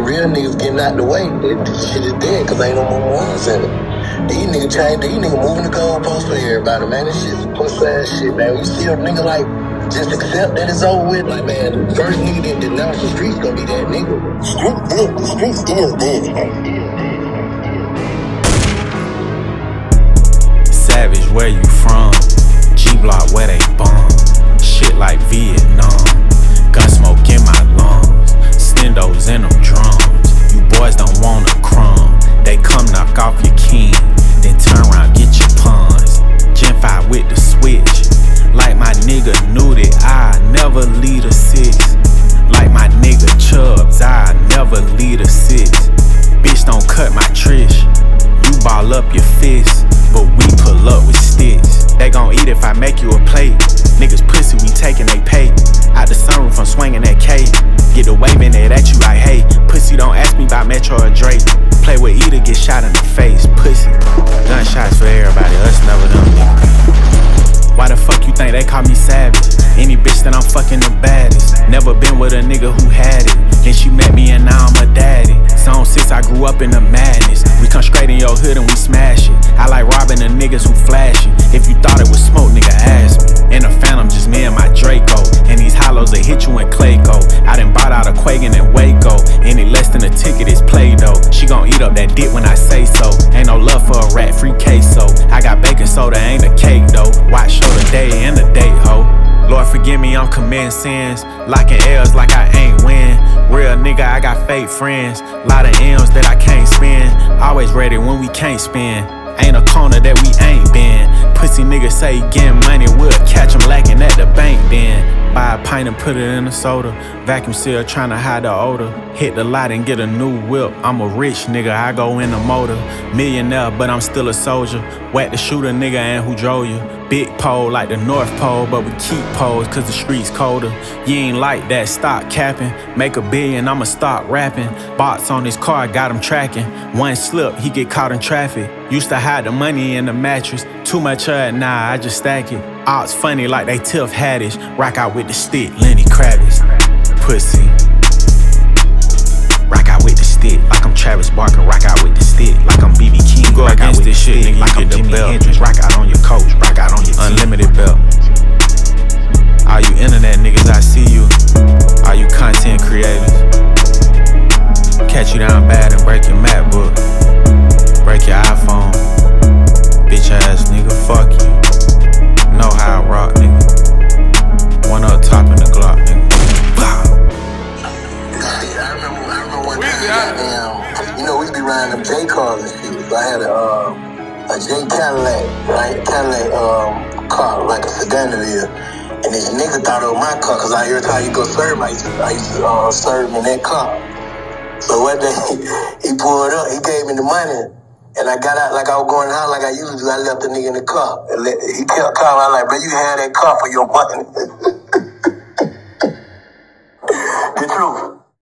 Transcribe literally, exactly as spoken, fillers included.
real niggas getting out the way, this shit is dead because ain't no more ones in it. These niggas change, these niggas moving the goalposts for everybody, man. This shit's pussy ass shit, man. You see a nigga like, just accept that it's over with. Like, man, the first nigga that denounce the streets gonna be that nigga. Street dead, the street still dead. Savage, where you from? G-Block, where they bomb. Shit like Vietnam. Gun smoke in my lungs. Stendos in them drums. You boys don't want a crumb. They come knock off your king, then turn around get your puns. Gen five with the switch. Like my nigga knew that I never lead a six. Like my nigga Chubbs, I never lead a six. Bitch don't cut my trish. You ball up your fist, but we pull up with sticks. They gon' eat if I make you a plate. Niggas pussy, we taking they pay. Out the sunroof, I'm swinging that K. Get the waving it at you like, hey. Pussy, don't ask me about Metro or Drake. Play with E to get shot in the face. Pussy, gunshots for everybody, us never them niggas. Why the fuck you think they call me savage? Any bitch that I'm fucking the baddest. Never been with a nigga who had it. Then she met me and now I'm a daddy. Zone six, I grew up in the madness. We come straight in your hood and we smash it. I like robbing the niggas who flash it. If you thought it was smoke, nigga, ask me. In the Phantom, just me and my Draco. And these hollows, they hit you in Clayco. I done bought out a Quagan and Waco. Any less than a ticket is Play-Doh. She gon' eat up that dick when I say so. Ain't no love for a rat, free queso. I got baking soda, ain't a cake though. Watch show the day and the date, ho. Lord forgive me, I'm committing sins. Locking L's like I ain't win. Real nigga, I got fake friends. Lot of M's that I can't spend. Always ready when we can't spend. Ain't a corner that we ain't been. Pussy niggas say getting money, we'll catch them lacking at the bank then. Buy a pint and put it in a soda. Vacuum seal tryna hide the odor. Hit the lot and get a new whip. I'm a rich nigga, I go in the motor. Millionaire, but I'm still a soldier. Whack the shooter nigga and who drove you. Big pole like the North Pole, but we keep poles cause the streets colder. You ain't like that, stop capping. Make a billion, I'ma start rapping. Bots on his car, got him tracking. One slip, he get caught in traffic. Used to hide the money in the mattress. Too much of it, nah, I just stack it. Ops funny like they Tiff Haddish. Rock out with the stick, Lenny Kravitz. Pussy. Rock out with the stick, like I'm Travis Barker. Rock out with the stick, like I'm B B King. Go rock against this shit, nigga, like I'm Jimi Hendrix. Rock out on your coach, rock out on your team. Unlimited belt. All you internet niggas, I see you. All you content creators. Catch you down bad and break your MacBook. Break your iPhone. Bitch ass nigga, fuck you. Know how I rock, nigga. One up top in the Glock, nigga. I remember, I remember one time, goddamn, you know, we be riding them J cars and shit. So I had a, uh, a J Cadillac, right? Cadillac um, car, like a sedan it is. And this nigga thought it was my car, cause I every time you go serve, I used to, I used to uh, serve in that car. So one day, he pulled up, he gave me the money. And I got out like I was going out like I usually do. I left the nigga in the car. And let, he kept calling. I was like, bro, you had that car for your money.